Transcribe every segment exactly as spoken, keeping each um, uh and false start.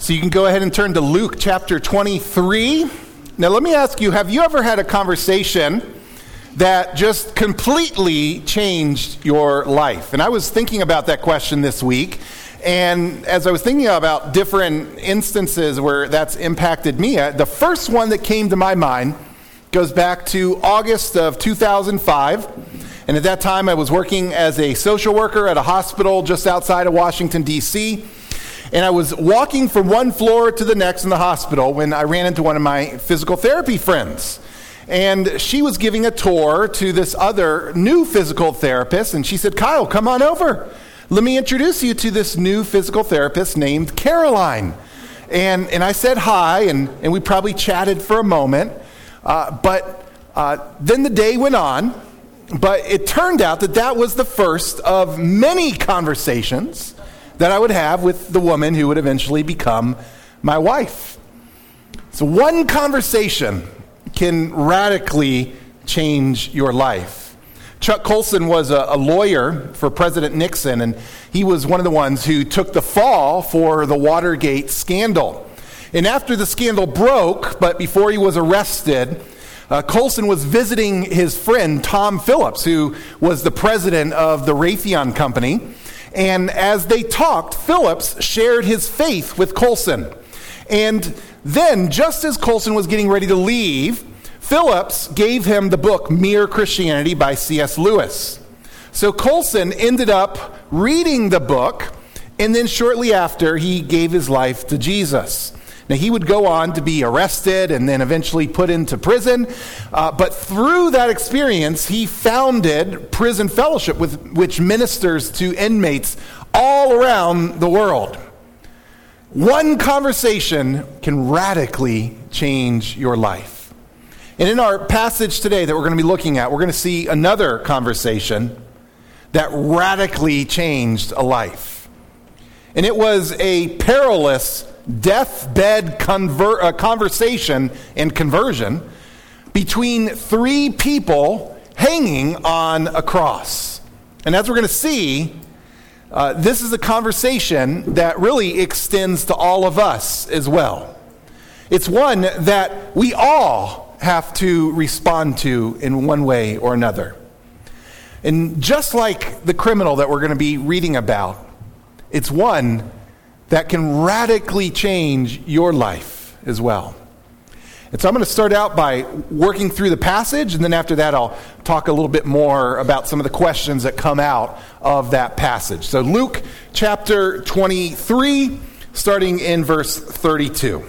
So you can go ahead and turn to Luke chapter twenty-three. Now let me ask you, have you ever had a conversation that just completely changed your life? And I was thinking about that question this week, and as I was thinking about different instances where that's impacted me, the first one that came to my mind goes back to August of two thousand five. And at that time I was working as a social worker at a hospital just outside of Washington, D C, and I was walking from one floor to the next in the hospital when I ran into one of my physical therapy friends. And she was giving a tour to this other new physical therapist, and she said, "Kyle, come on over. Let me introduce you to this new physical therapist named Caroline." And and I said hi, and, and we probably chatted for a moment. Uh, but uh, then the day went on, but it turned out that that was the first of many conversations that I would have with the woman who would eventually become my wife. So one conversation can radically change your life. Chuck Colson was a, a lawyer for President Nixon, and he was one of the ones who took the fall for the Watergate scandal. And after the scandal broke, but before he was arrested, uh, Colson was visiting his friend Tom Phillips, who was the president of the Raytheon Company. And as they talked, Phillips shared his faith with Colson. And then, just as Colson was getting ready to leave, Phillips gave him the book Mere Christianity by C S Lewis. So Colson ended up reading the book, and then shortly after, he gave his life to Jesus. Now, he would go on to be arrested and then eventually put into prison. Uh, but through that experience, he founded Prison Fellowship, with, which ministers to inmates all around the world. One conversation can radically change your life. And in our passage today that we're going to be looking at, we're going to see another conversation that radically changed a life. And it was a perilous deathbed conver- uh, conversation and conversion between three people hanging on a cross. And as we're going to see, uh, this is a conversation that really extends to all of us as well. It's one that we all have to respond to in one way or another. And just like the criminal that we're going to be reading about, it's one that can radically change your life as well. And so I'm going to start out by working through the passage, and then after that I'll talk a little bit more about some of the questions that come out of that passage. So Luke chapter twenty-three, starting in verse thirty-two.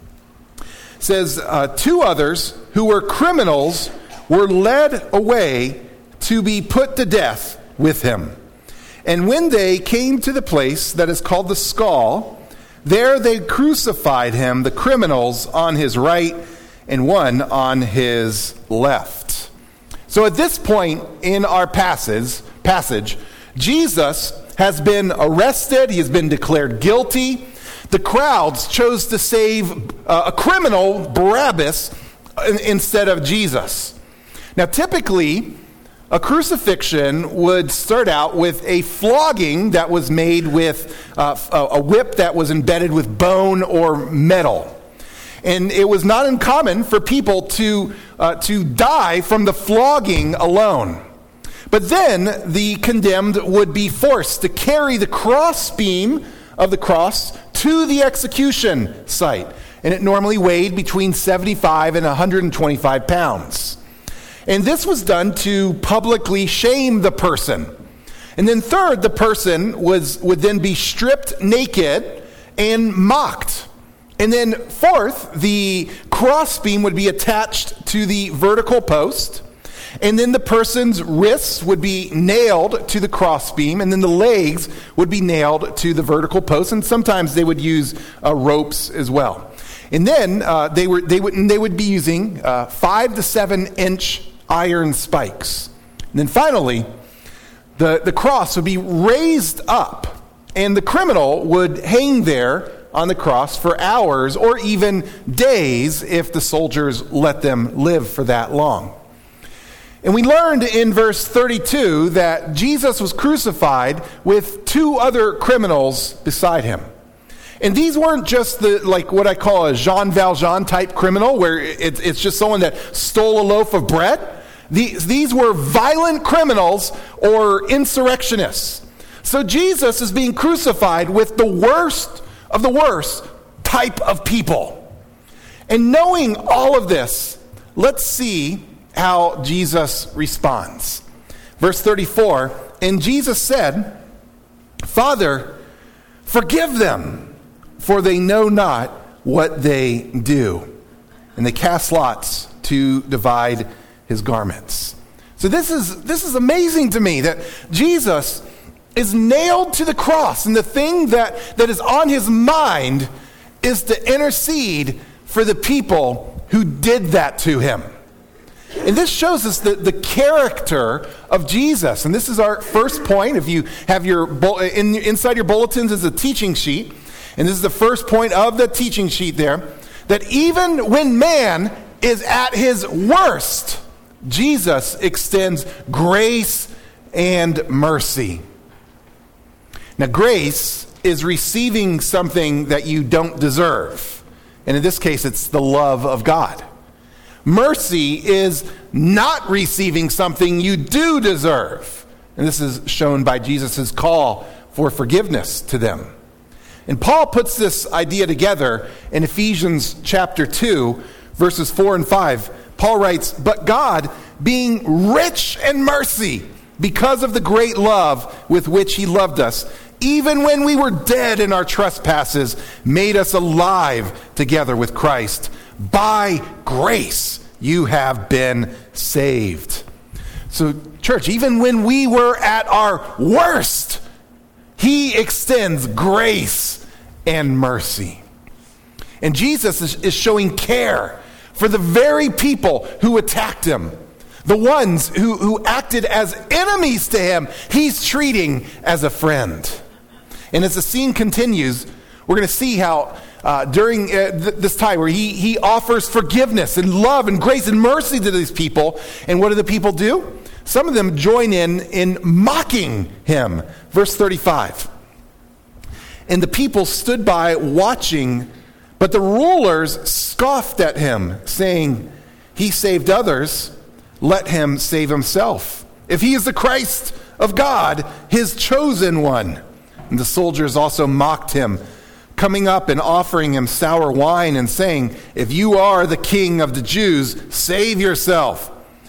It says, uh, two others who were criminals were led away to be put to death with him. And when they came to the place that is called the Skull, there they crucified him, the criminals on his right and one on his left. So at this point in our passage, passage, Jesus has been arrested. He has been declared guilty. The crowds chose to save uh, a criminal, Barabbas, instead of Jesus. Now, typically, a crucifixion would start out with a flogging that was made with uh, a whip that was embedded with bone or metal. And it was not uncommon for people to, uh, to die from the flogging alone. But then the condemned would be forced to carry the crossbeam of the cross to the execution site. And it normally weighed between seventy-five and one hundred twenty-five pounds. And this was done to publicly shame the person. And then third, the person was would then be stripped naked and mocked. And then fourth, the crossbeam would be attached to the vertical post. And then the person's wrists would be nailed to the crossbeam, and then the legs would be nailed to the vertical post. And sometimes they would use uh, ropes as well. And then uh, they were they would they would be using uh, five to seven inch iron spikes. And then finally, the, the cross would be raised up, and the criminal would hang there on the cross for hours or even days if the soldiers let them live for that long. And we learned in verse thirty-two that Jesus was crucified with two other criminals beside him. And these weren't just the like what I call a Jean Valjean type criminal, where it's, it's just someone that stole a loaf of bread. These, these were violent criminals or insurrectionists. So Jesus is being crucified with the worst of the worst type of people. And knowing all of this, let's see how Jesus responds. Verse thirty-four, and Jesus said, Father, forgive them, for they know not what they do. And they cast lots to divide his garments. So this is this is amazing to me that Jesus is nailed to the cross, and the thing that, that is on his mind is to intercede for the people who did that to him. And this shows us the, the character of Jesus. And this is our first point. If you have your in, inside your bulletins is a teaching sheet. And this is the first point of the teaching sheet there. That even when man is at his worst, Jesus extends grace and mercy. Now, grace is receiving something that you don't deserve. And in this case, it's the love of God. Mercy is not receiving something you do deserve. And this is shown by Jesus' call for forgiveness to them. And Paul puts this idea together in Ephesians chapter two, verses four and five. Paul writes, but God, being rich in mercy, because of the great love with which he loved us, even when we were dead in our trespasses, made us alive together with Christ. By grace you have been saved. So, church, even when we were at our worst, he extends grace and mercy. And Jesus is, is showing care for the very people who attacked him. The ones who, who acted as enemies to him, he's treating as a friend. And as the scene continues, we're going to see how uh, during uh, th- this time where he, he offers forgiveness and love and grace and mercy to these people. And what do the people do? Some of them join in in mocking him. Verse thirty-five. And the people stood by watching, but the rulers scoffed at him, saying, he saved others, let him save himself. If he is the Christ of God, his chosen one. And the soldiers also mocked him, coming up and offering him sour wine and saying, if you are the king of the Jews, save yourself.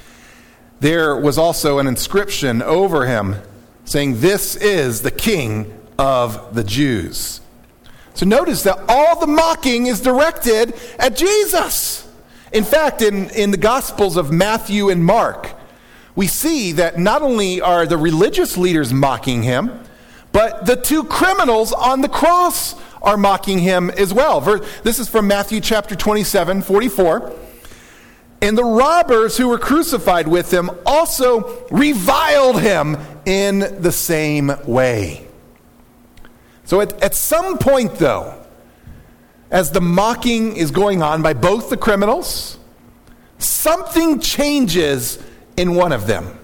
There was also an inscription over him saying, this is the king of the Jews. So notice that all the mocking is directed at Jesus. In fact, in, in the Gospels of Matthew and Mark, we see that not only are the religious leaders mocking him, but the two criminals on the cross are mocking him as well. This is from Matthew chapter twenty-seven, forty-four. And the robbers who were crucified with him also reviled him in the same way. So at, at some point, though, as the mocking is going on by both the criminals, something changes in one of them.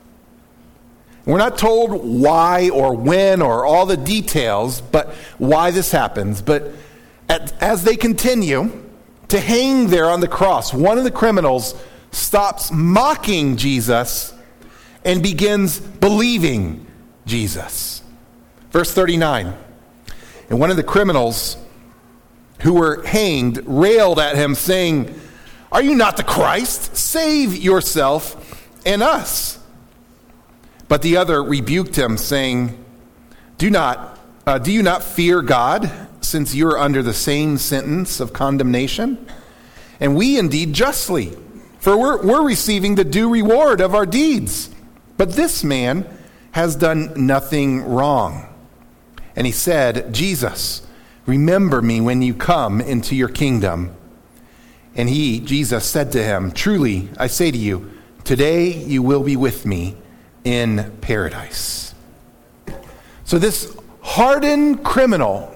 We're not told why or when or all the details, but why this happens. But at, as they continue to hang there on the cross, one of the criminals stops mocking Jesus and begins believing Jesus. Verse thirty-nine. And one of the criminals who were hanged railed at him, saying, are you not the Christ? Save yourself and us. But the other rebuked him, saying, Do not, uh, do you not fear God, since you are under the same sentence of condemnation? And we indeed justly, for we're, we're receiving the due reward of our deeds. But this man has done nothing wrong. And he said, Jesus, remember me when you come into your kingdom. And he, Jesus, said to him, truly, I say to you, today you will be with me in paradise. So this hardened criminal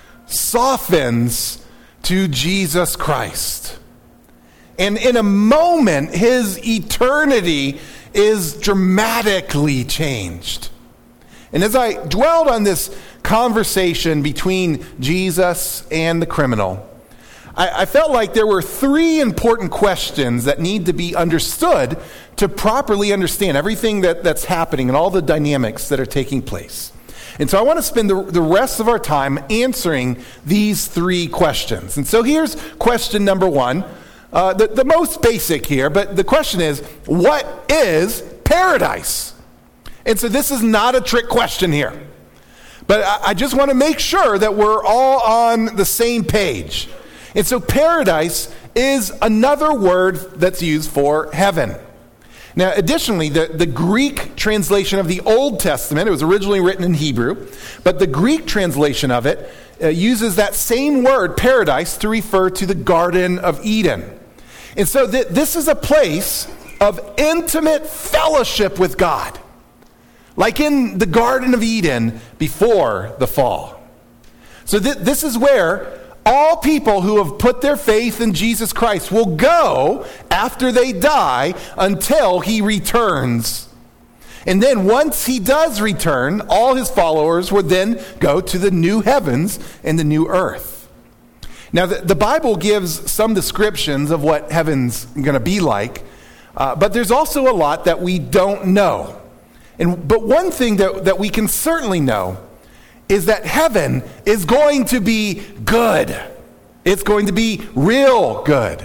softens to Jesus Christ. And in a moment, his eternity is dramatically changed. And as I dwelled on this conversation between Jesus and the criminal, I, I felt like there were three important questions that need to be understood to properly understand everything that, that's happening and all the dynamics that are taking place. And so I want to spend the, the rest of our time answering these three questions. And so here's question number one, uh, the, the most basic here, but the question is, what is paradise? And so this is not a trick question here. But I, I just want to make sure that we're all on the same page. And so paradise is another word that's used for heaven. Now, additionally, the, the Greek translation of the Old Testament, it was originally written in Hebrew, but the Greek translation of it uh, uses that same word, paradise, to refer to the Garden of Eden. And so th- this is a place of intimate fellowship with God, like in the Garden of Eden before the fall. So th- this is where all people who have put their faith in Jesus Christ will go after they die until he returns. And then once he does return, all his followers would then go to the new heavens and the new earth. Now, the, the Bible gives some descriptions of what heaven's going to be like, uh, but there's also a lot that we don't know. And but one thing that, that we can certainly know is that heaven is going to be good. It's going to be real good.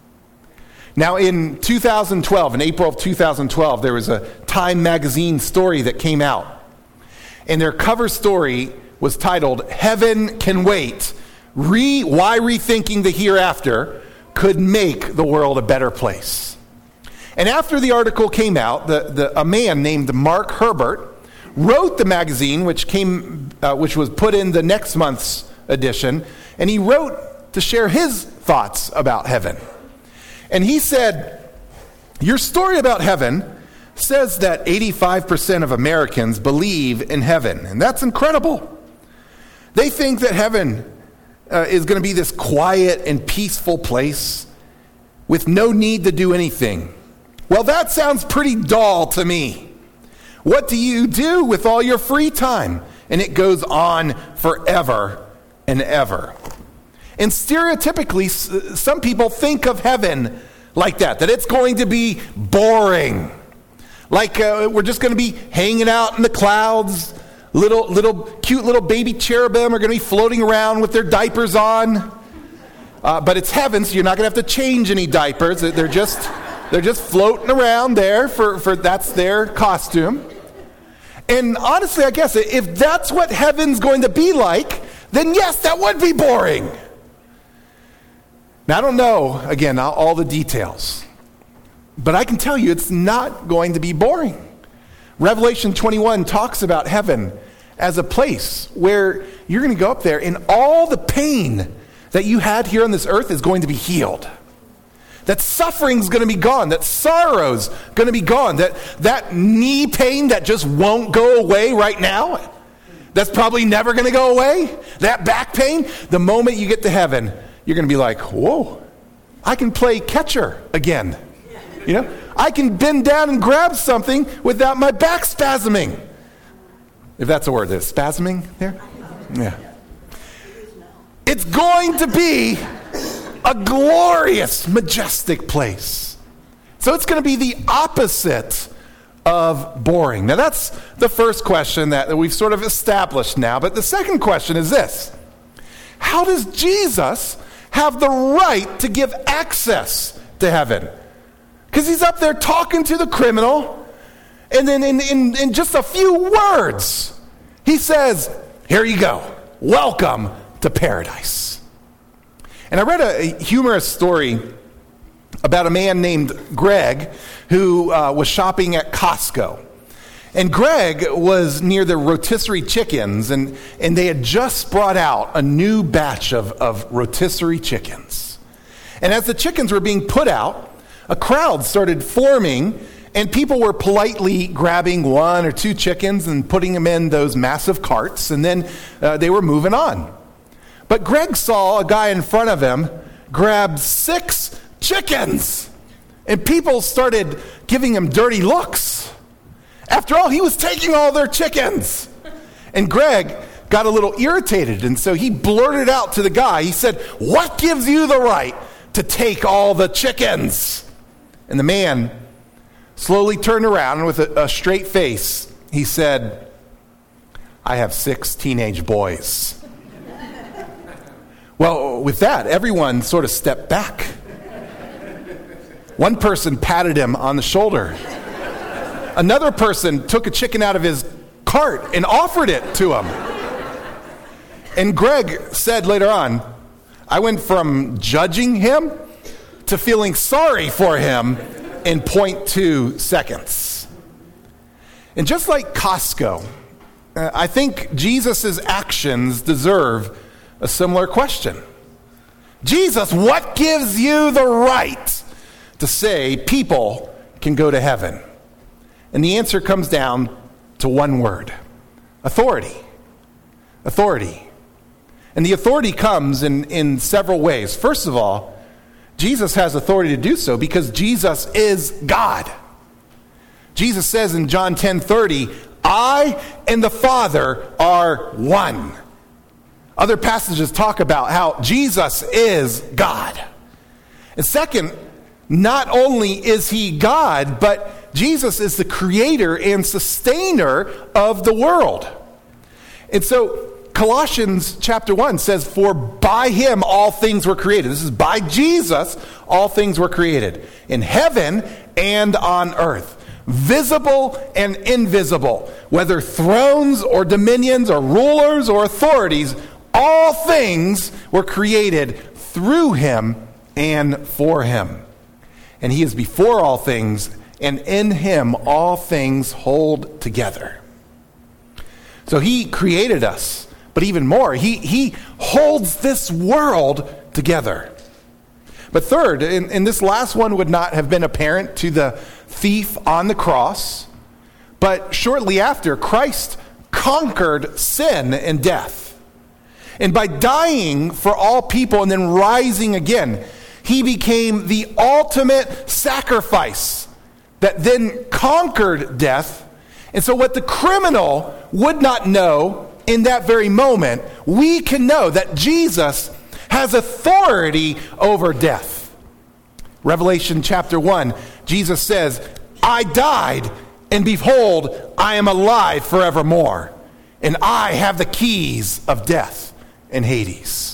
Now, in two thousand twelve, in April of two thousand twelve, there was a Time magazine story that came out. And their cover story was titled, "Heaven Can Wait. Re- Why Rethinking the Hereafter Could Make the World a Better Place." And after the article came out, the, the, a man named Mark Herbert wrote the magazine, which came, uh, which was put in the next month's edition, and he wrote to share his thoughts about heaven. And he said, "Your story about heaven says that eighty-five percent of Americans believe in heaven, and that's incredible. They think that heaven uh, is going to be this quiet and peaceful place with no need to do anything. Well, that sounds pretty dull to me. What do you do with all your free time?" And it goes on forever and ever. And stereotypically, some people think of heaven like that, that it's going to be boring. Like uh, we're just going to be hanging out in the clouds. Little, little, cute little baby cherubim are going to be floating around with their diapers on. Uh, but it's heaven, so you're not going to have to change any diapers. They're just, they're just floating around there for, for that's their costume. And honestly, I guess if that's what heaven's going to be like, then yes, that would be boring. Now, I don't know, again, all the details, but I can tell you it's not going to be boring. Revelation twenty-one talks about heaven as a place where you're going to go up there and all the pain that you had here on this earth is going to be healed. That suffering's going to be gone. That sorrow's going to be gone. That, that knee pain that just won't go away right now, that's probably never going to go away. That back pain, the moment you get to heaven, you're going to be like, whoa, I can play catcher again. You know, I can bend down and grab something without my back spasming. If that's a word, is spasming there? Yeah. It's going to be a glorious, majestic place. So it's going to be the opposite of boring. Now that's the first question that, that we've sort of established now. But the second question is this: how does Jesus have the right to give access to heaven? Because he's up there talking to the criminal, and then in, in, in just a few words, he says, "Here you go. Welcome to paradise." And I read a, a humorous story about a man named Greg who uh, was shopping at Costco. And Greg was near the rotisserie chickens, and, and they had just brought out a new batch of, of rotisserie chickens. And as the chickens were being put out, a crowd started forming, and people were politely grabbing one or two chickens and putting them in those massive carts, and then uh, they were moving on. But Greg saw a guy in front of him grab six chickens, and people started giving him dirty looks. After all, he was taking all their chickens. And Greg got a little irritated, and so he blurted out to the guy, he said, "What gives you the right to take all the chickens?" And the man slowly turned around, and with a, a straight face, he said, "I have six teenage boys." Well, with that, everyone sort of stepped back. One person patted him on the shoulder. Another person took a chicken out of his cart and offered it to him. And Greg said later on, "I went from judging him to feeling sorry for him in zero point two seconds. And just like Costco, uh, I think Jesus' actions deserve a similar question. Jesus, what gives you the right to say people can go to heaven? And the answer comes down to one word: authority. Authority. And the authority comes in, in several ways. First of all, Jesus has authority to do so because Jesus is God. Jesus says in John ten thirty, "I and the Father are one." Other passages talk about how Jesus is God. And second, not only is he God, but Jesus is the creator and sustainer of the world. And so Colossians chapter one says, "For by him all things were created." This is by Jesus, all things were created in heaven and on earth, visible and invisible, whether thrones or dominions or rulers or authorities. All things were created through him and for him. And he is before all things, and in him all things hold together. So he created us, but even more, he, he holds this world together. But third, and, and this last one would not have been apparent to the thief on the cross, but shortly after, Christ conquered sin and death. And by dying for all people and then rising again, he became the ultimate sacrifice that then conquered death. And so what the criminal would not know in that very moment, we can know that Jesus has authority over death. Revelation chapter one, Jesus says, "I died, and behold, I am alive forevermore, and I have the keys of death and Hades."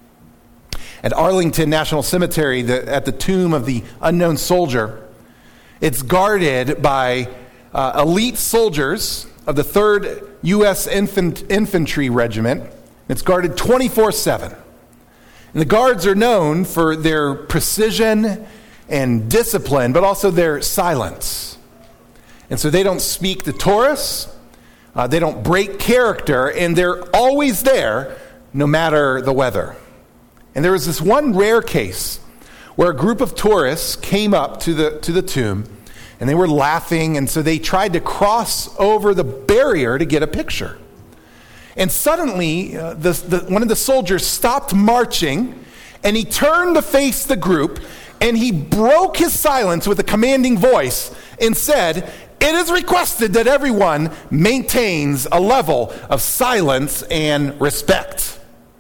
At Arlington National Cemetery, the, at the tomb of the unknown soldier, it's guarded by uh, elite soldiers of the third U S Infant, Infantry Regiment. It's guarded twenty-four seven. And the guards are known for their precision and discipline, but also their silence. And so they don't speak to tourists, uh, they don't break character, and they're always there no matter the weather. And there was this one rare case where a group of tourists came up to the to the tomb, and they were laughing, and so they tried to cross over the barrier to get a picture. And suddenly, uh, the, the, one of the soldiers stopped marching, and he turned to face the group, and he broke his silence with a commanding voice and said, "It is requested that everyone maintains a level of silence and respect."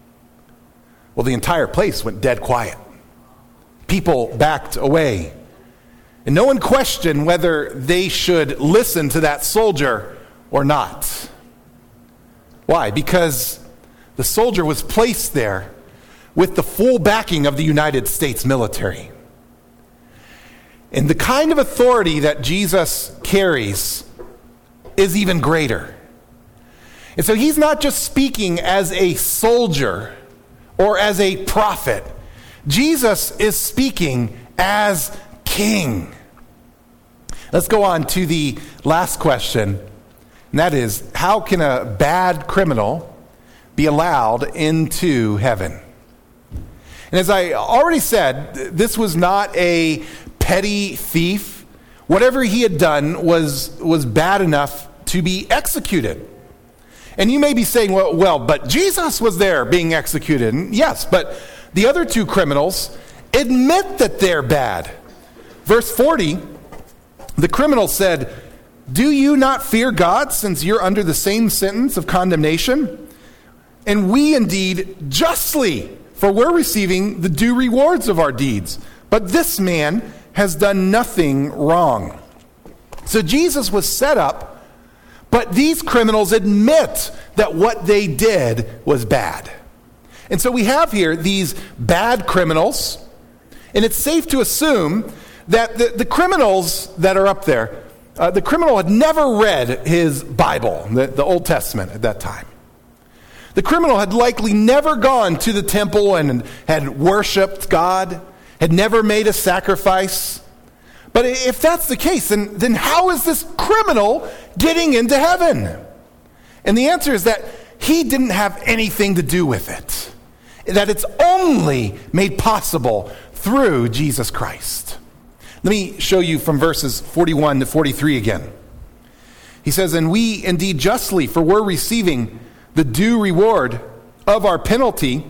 Well, the entire place went dead quiet. People backed away. And no one questioned whether they should listen to that soldier or not. Why? Because the soldier was placed there with the full backing of the United States military. And the kind of authority that Jesus carries is even greater. And so he's not just speaking as a soldier or as a prophet. Jesus is speaking as king. Let's go on to the last question, and that is, how can a bad criminal be allowed into heaven? And as I already said, this was not a petty thief. Whatever he had done was, was bad enough to be executed. And you may be saying, well, well, but Jesus was there being executed. And yes, but the other two criminals admit that they're bad. Verse forty, the criminal said, "Do you not fear God, since you're under the same sentence of condemnation? and we indeed justly, for we're receiving the due rewards of our deeds. But this man has done nothing wrong. So Jesus was set up, but these criminals admit that what they did was bad. And so we have here these bad criminals, and it's safe to assume that the, the criminals that are up there, uh, the criminal had never read his Bible, the, the Old Testament at that time. The criminal had likely never gone to the temple and had worshiped God, had never made a sacrifice. But if that's the case, then, then how is this criminal getting into heaven? And the answer is that he didn't have anything to do with it. That it's only made possible through Jesus Christ. Let me show you from verses forty-one to forty-three again. He says, and we indeed justly, for we're receiving the due reward of our penalty,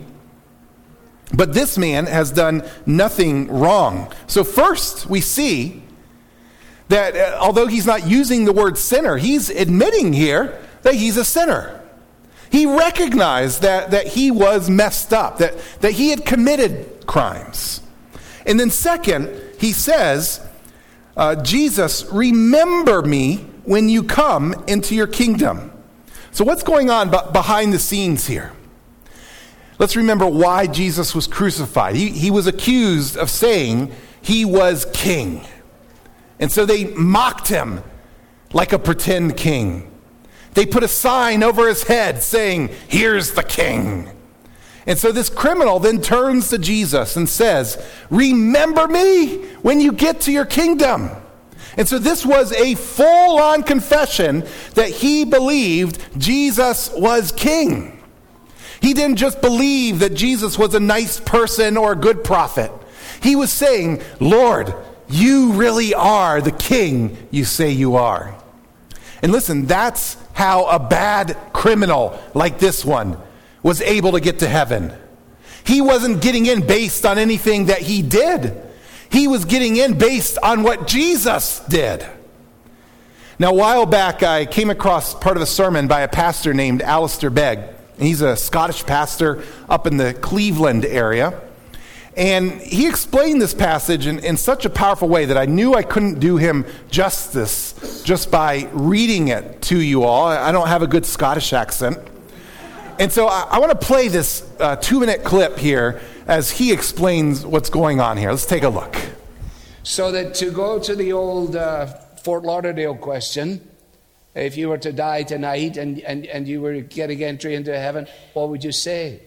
but this man has done nothing wrong. So first we see that uh, although he's not using the word sinner, he's admitting here that he's a sinner. He recognized that, that he was messed up, that, that he had committed crimes. And then second, he says, uh, Jesus, remember me when you come into your kingdom. So what's going on b- behind the scenes here? Let's remember why Jesus was crucified. He, he was accused of saying he was king. And so they mocked him like a pretend king. They put a sign over his head saying, here's the king. And so this criminal then turns to Jesus and says, remember me when you get to your kingdom. And so this was a full-on confession that he believed Jesus was king. He didn't just believe that Jesus was a nice person or a good prophet. He was saying, Lord, you really are the king you say you are. And listen, that's how a bad criminal like this one was able to get to heaven. He wasn't getting in based on anything that he did. He was getting in based on what Jesus did. Now, a while back, I came across part of a sermon by a pastor named Alistair Begg. And he's a Scottish pastor up in the Cleveland area. And he explained this passage in, in such a powerful way that I knew I couldn't do him justice just by reading it to you all. I don't have a good Scottish accent. And so I, I want to play this uh, two-minute clip here as he explains what's going on here. Let's take a look. So that to go to the old uh, Fort Lauderdale question, if you were to die tonight and, and, and you were getting entry into heaven, what would you say?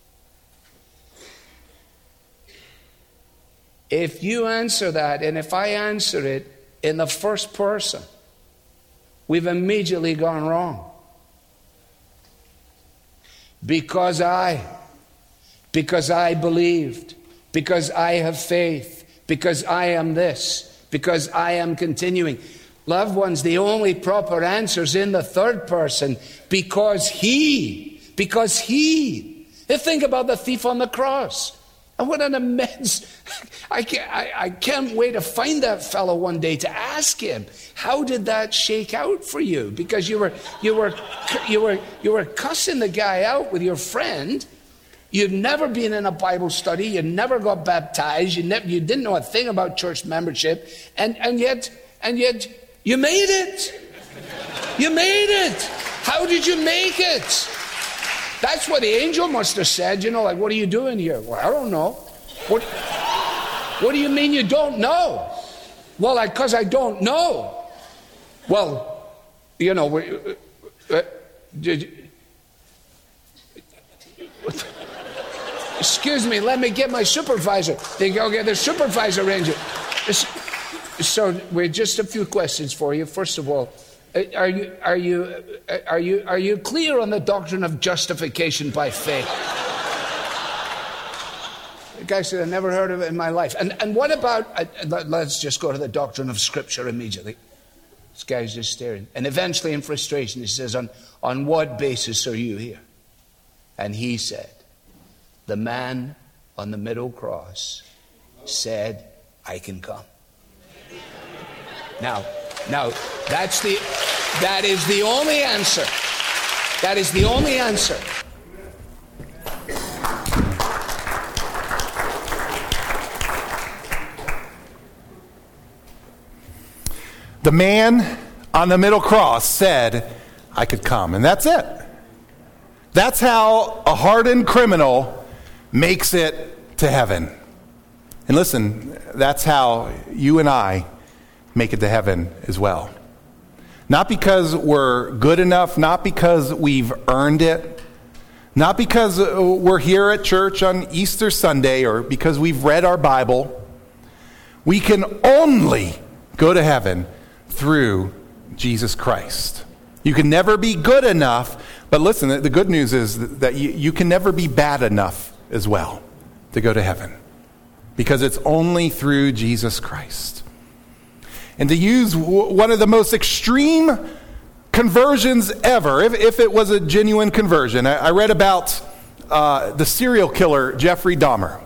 If you answer that, and if I answer it in the first person, we've immediately gone wrong. Because I, because I believed, because I have faith, because I am this, because I am continuing. Loved ones, the only proper answer is in the third person, because he, because he. Think about the thief on the cross. And what an immense, I can't, I, I can't wait to find that fellow one day to ask him, how did that shake out for you? Because you were, you were, you were, you were cussing the guy out with your friend. You'd never been in a Bible study. You never got baptized. You never, you didn't know a thing about church membership. And, and yet, and yet you made it. You made it. How did you make it? That's what the angel must have said, you know, like, what are you doing here? Well, I don't know. What, what do you mean you don't know? Well, because I, I don't know. Well, you know, we, uh, did, excuse me, let me get my supervisor. They go get the supervisor ranger. So, we're just a few questions for you. First of all, Are you are you are you are you clear on the doctrine of justification by faith? The guy said, "I never heard of it in my life." And and what about? Uh, let's just go to the doctrine of Scripture immediately. This guy's just staring, and eventually, in frustration, he says, "On on what basis are you here?" And he said, "The man on the middle cross said, I can come." Now. Now, that's the, that is the only answer. That is the only answer. The man on the middle cross said, I could come. And that's it. That's how a hardened criminal makes it to heaven. And listen, that's how you and I make it to heaven as well. Not because we're good enough, not because we've earned it, not because we're here at church on Easter Sunday or because we've read our Bible. We can only go to heaven through Jesus Christ. You can never be good enough, but listen, the good news is that you, you can never be bad enough as well to go to heaven, because it's only through Jesus Christ. And to use w- one of the most extreme conversions ever, if, if it was a genuine conversion, I, I read about uh, the serial killer Jeffrey Dahmer.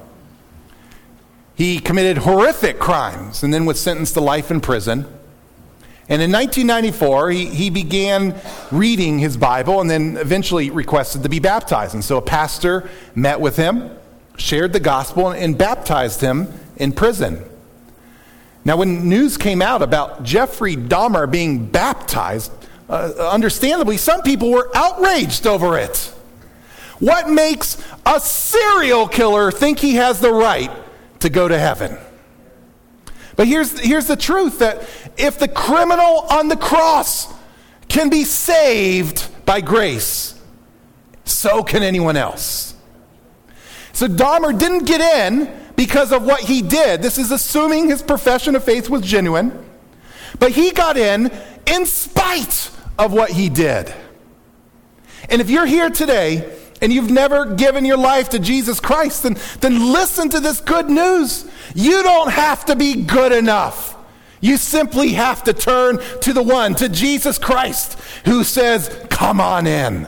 He committed horrific crimes and then was sentenced to life in prison. And in nineteen ninety-four, he, he began reading his Bible and then eventually requested to be baptized. And so a pastor met with him, shared the gospel, and, and baptized him in prison. Now, when news came out about Jeffrey Dahmer being baptized, uh, understandably, some people were outraged over it. What makes a serial killer think he has the right to go to heaven? But here's, here's the truth, that if the criminal on the cross can be saved by grace, so can anyone else. So Dahmer didn't get in because of what he did. This is assuming his profession of faith was genuine. But he got in in spite of what he did. And if you're here today and you've never given your life to Jesus Christ, then, then listen to this good news. You don't have to be good enough. You simply have to turn to the one, to Jesus Christ, who says, come on in.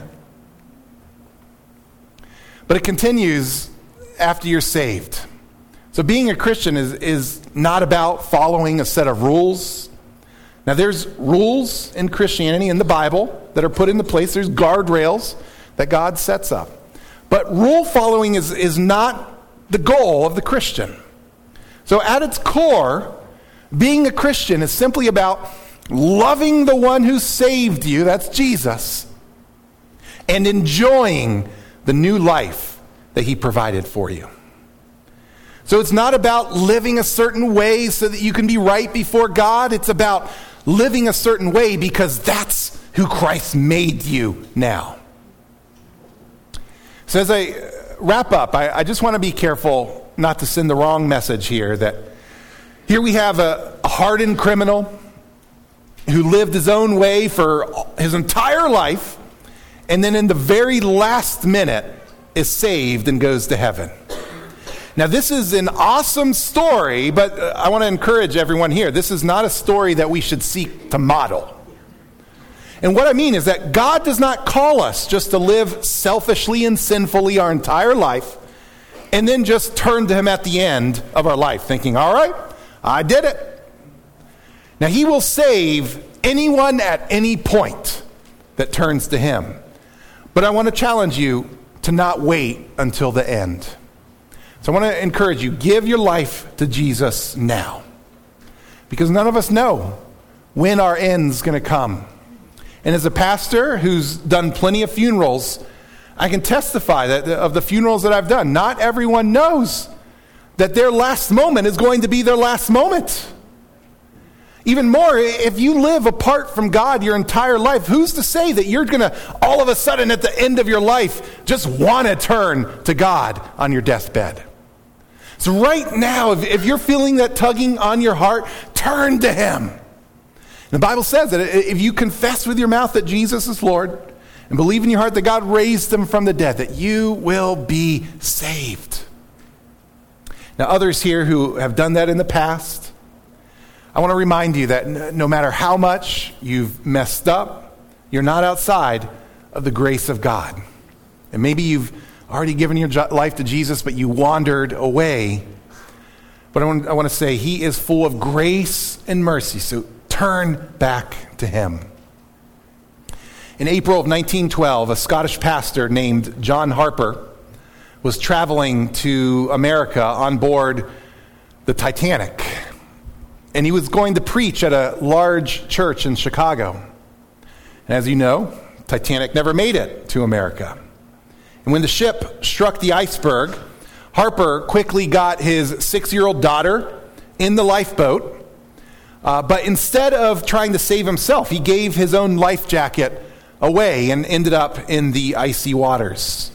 But it continues after you're saved. So being a Christian is, is not about following a set of rules. Now there's rules in Christianity in the Bible that are put into place. There's guardrails that God sets up. But rule following is, is not the goal of the Christian. So at its core, being a Christian is simply about loving the one who saved you, that's Jesus, and enjoying the new life that he provided for you. So it's not about living a certain way so that you can be right before God. It's about living a certain way because that's who Christ made you now. So as I wrap up, I, I just want to be careful not to send the wrong message here, that here we have a, a hardened criminal who lived his own way for his entire life, and then in the very last minute is saved and goes to heaven. Now, this is an awesome story, but I want to encourage everyone here. This is not a story that we should seek to model. And what I mean is that God does not call us just to live selfishly and sinfully our entire life and then just turn to him at the end of our life thinking, all right, I did it. Now, he will save anyone at any point that turns to him. But I want to challenge you to not wait until the end. So I want to encourage you, give your life to Jesus now. Because none of us know when our end's going to come. And as a pastor who's done plenty of funerals, I can testify that of the funerals that I've done, not everyone knows that their last moment is going to be their last moment. Even more, if you live apart from God your entire life, who's to say that you're going to all of a sudden at the end of your life just want to turn to God on your deathbed? So right now, if, if you're feeling that tugging on your heart, turn to him. The Bible says that if you confess with your mouth that Jesus is Lord and believe in your heart that God raised him from the dead, that you will be saved. Now, others here who have done that in the past, I want to remind you that no matter how much you've messed up, you're not outside of the grace of God. And maybe you've already given your life to Jesus, but you wandered away. But I want, I want to say he is full of grace and mercy, so turn back to him. In April of nineteen twelve, a Scottish pastor named John Harper was traveling to America on board the Titanic. and he was going to preach at a large church in Chicago. And as you know, Titanic never made it to America. And when the ship struck the iceberg, Harper quickly got his six-year-old daughter in the lifeboat, uh, but instead of trying to save himself, he gave his own life jacket away and ended up in the icy waters.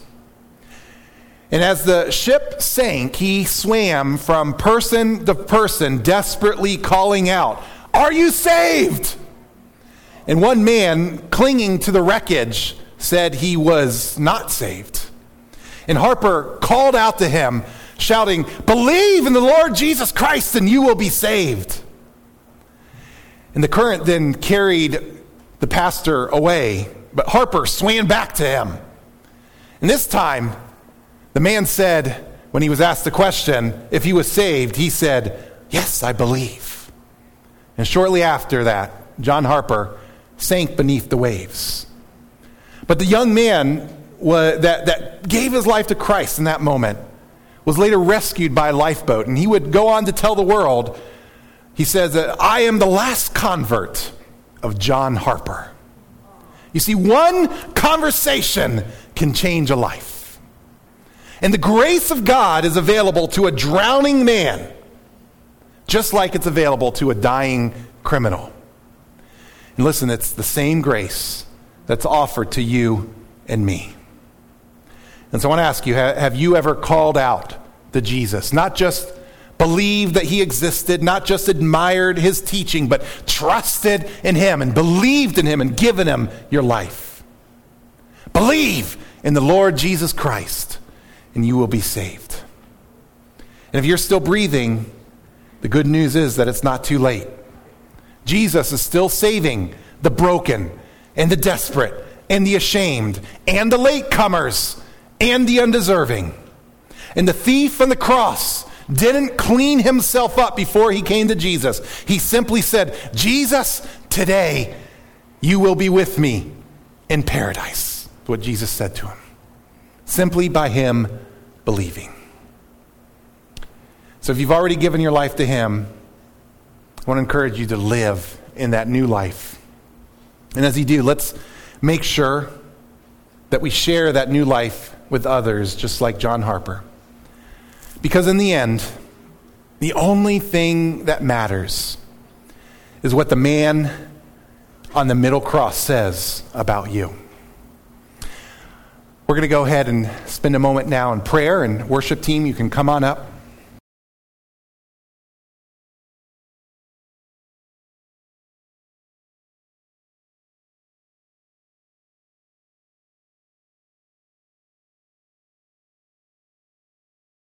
And as the ship sank, he swam from person to person, desperately calling out, "Are you saved?" And one man, clinging to the wreckage, said he was not saved. And Harper called out to him, shouting, "Believe in the Lord Jesus Christ and you will be saved." And the current then carried the pastor away, but Harper swam back to him. And this time, the man said, when he was asked the question if he was saved, he said, "Yes, I believe." And shortly after that, John Harper sank beneath the waves. But the young man was, that, that gave his life to Christ in that moment was later rescued by a lifeboat. And he would go on to tell the world, he says that I am the last convert of John Harper. You see, one conversation can change a life. And the grace of God is available to a drowning man, just like it's available to a dying criminal. And listen, it's the same grace that's offered to you and me. And so I want to ask you, have you ever called out to Jesus? Not just believed that he existed, not just admired his teaching, but trusted in him and believed in him and given him your life. Believe in the Lord Jesus Christ and you will be saved. And if you're still breathing, the good news is that it's not too late. Jesus is still saving the broken and the desperate and the ashamed and the latecomers and the undeserving. And the thief on the cross didn't clean himself up before he came to Jesus. He simply said, "Jesus, today you will be with me in paradise." That's what Jesus said to him. Simply by him believing. So if you've already given your life to him, I want to encourage you to live in that new life. And as you do, let's make sure that we share that new life with others, just like John Harper. Because in the end, the only thing that matters is what the man on the middle cross says about you. We're going to go ahead and spend a moment now in prayer, and worship team, you can come on up.